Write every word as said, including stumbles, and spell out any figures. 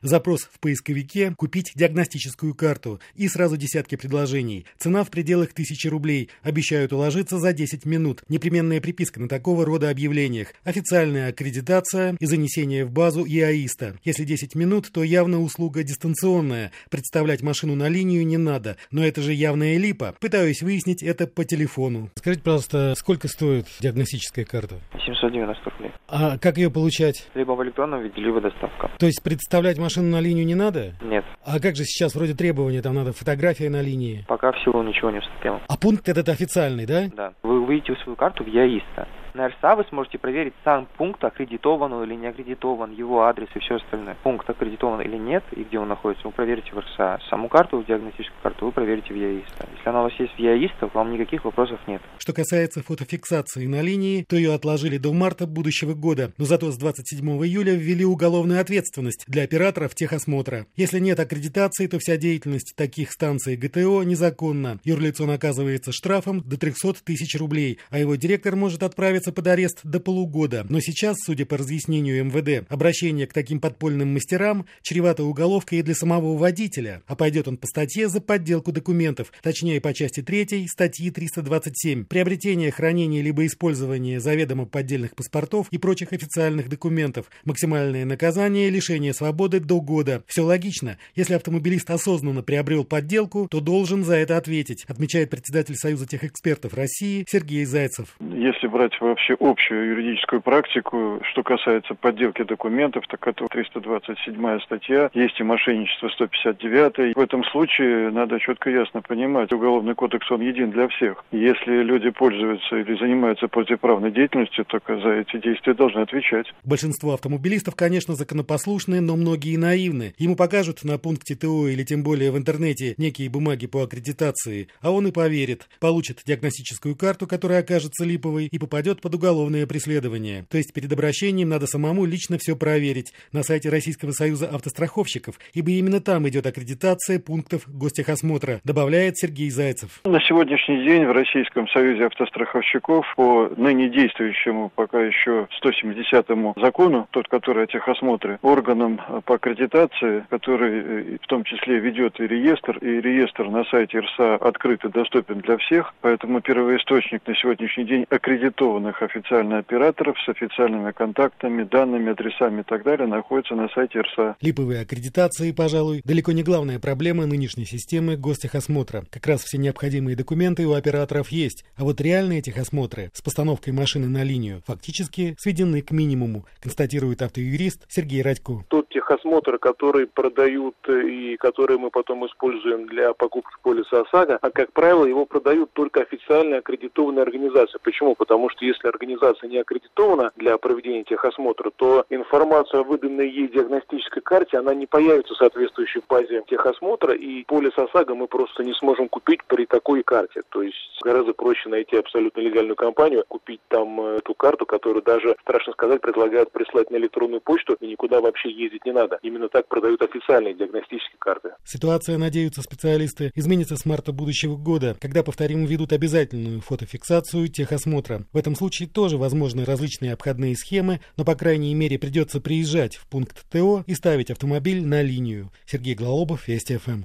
Запрос в поисковике «Купить диагностическую карту» и сразу десятки предложений. Цена в пределах тысячи рублей. Обещают уложиться за десять минут. Непременная приписка на такого рода объявлениях. Официальная аккредитация и занесение в базу ИАИСТа. Если десять минут, то явно услуга дистанционная. Представлять машину на линию не надо. Но это же явная липа. Пытаюсь выяснить это по телефону. Скажите, пожалуйста, сколько стоит диагностическая карта? семьсот девяносто рублей. А как ее получать? Либо в электронном виде, либо доставка. То есть представлять машину на линию не надо? Нет. А как же сейчас вроде требования, там надо фотография на линии? Пока в силу ничего не вступило. А пункт этот официальный, да? Да. Вы выйдете в свою карту в ИАИСТа. На РСА вы сможете проверить сам пункт, аккредитован он или не аккредитован, его адрес и все остальное. Пункт аккредитован или нет, и где он находится, вы проверите в РСА. Саму карту, диагностическую карту, вы проверите в ИАИСТа. Если она у вас есть в ИАИСТа, вам никаких вопросов нет. Что касается фотофиксации на линии, то ее отложили до марта будущего года. Но зато с двадцать седьмого июля ввели уголовную ответственность для операторов техосмотра. Если нет аккредитации, то вся деятельность таких станций ГТО незаконна. Юрлицо наказывается штрафом до трехсот тысяч рублей, а его директор может отправиться под арест до полугода. Но сейчас, судя по разъяснению МВД, обращение к таким подпольным мастерам чревато уголовкой и для самого водителя. А пойдет он по статье за подделку документов, точнее по части третьей статьи триста двадцать семь. Приобретение, хранение либо использование заведомо поддельных паспортов и прочих официальных документов. Максимальное наказание – лишение свободы до года. Все логично. Если автомобилист осознанно приобрел подделку, то должен за это ответить, отмечает председатель Союза техэкспертов России Сергей Зайцев. Если брать вообще общую юридическую практику, что касается подделки документов, так это триста двадцать седьмая статья, есть и мошенничество сто пятьдесят девятая. В этом случае надо четко и ясно понимать, Уголовный кодекс он един для всех. Если люди пользуются или занимаются противоправной деятельностью, только за эти действия должны отвечать. Большинство автомобилистов, конечно, законопослушны, но многие наивны. Ему покажут на пункте ТО или тем более в интернете некие бумаги по аккредитации, а он и поверит. Получит диагностическую карту, которая окажется липовой, и попадет под уголовное преследование. То есть перед обращением надо самому лично все проверить на сайте Российского союза автостраховщиков, ибо именно там идет аккредитация пунктов гостехосмотра, добавляет Сергей Зайцев. На сегодняшний день в Российском союзе автостраховщиков по ныне действующему пока еще сто семидесятому закону, тот, который о техосмотре, органам по аккредитации, который в том числе ведет и реестр, и реестр на сайте РСА открыт и доступен для всех, поэтому первоисточник на сегодняшний день аккредитованных официальных операторов с официальными контактами, данными, адресами и так далее находится на сайте РСА. Липовые аккредитации, пожалуй, далеко не главная проблема нынешней системы гостехосмотра. Как раз все необходимые документы у операторов есть, а вот реальные техосмотры с постановкой машины на линию фактически сведены к минимуму, констатирует автоюрист Сергей Радько. Тот техосмотр, который продают и который мы потом используем для покупки полиса ОСАГО, а как правило его продают только официально аккредитованные организации. Почему? Потому что если организация не аккредитована для проведения техосмотра, то информация о выданной ей диагностической карте, она не появится в соответствующей базе техосмотра, и полис ОСАГО мы просто не сможем купить при такой карте. То есть гораздо проще найти абсолютно легальную компанию, купить там эту карту, которую даже, страшно сказать, предлагают прислать на электронную почту, и никуда вообще ездить не надо. Именно так продают официальные диагностические карты. Ситуация, надеются специалисты, изменится с марта будущего года, когда, повторим, введут обязательную фотофиксацию техосмотра. В этом случае тоже возможны различные обходные схемы, но, по крайней мере, придется приезжать в пункт ТО и ставить автомобиль на линию. Сергей Глалобов, Вести ФМ.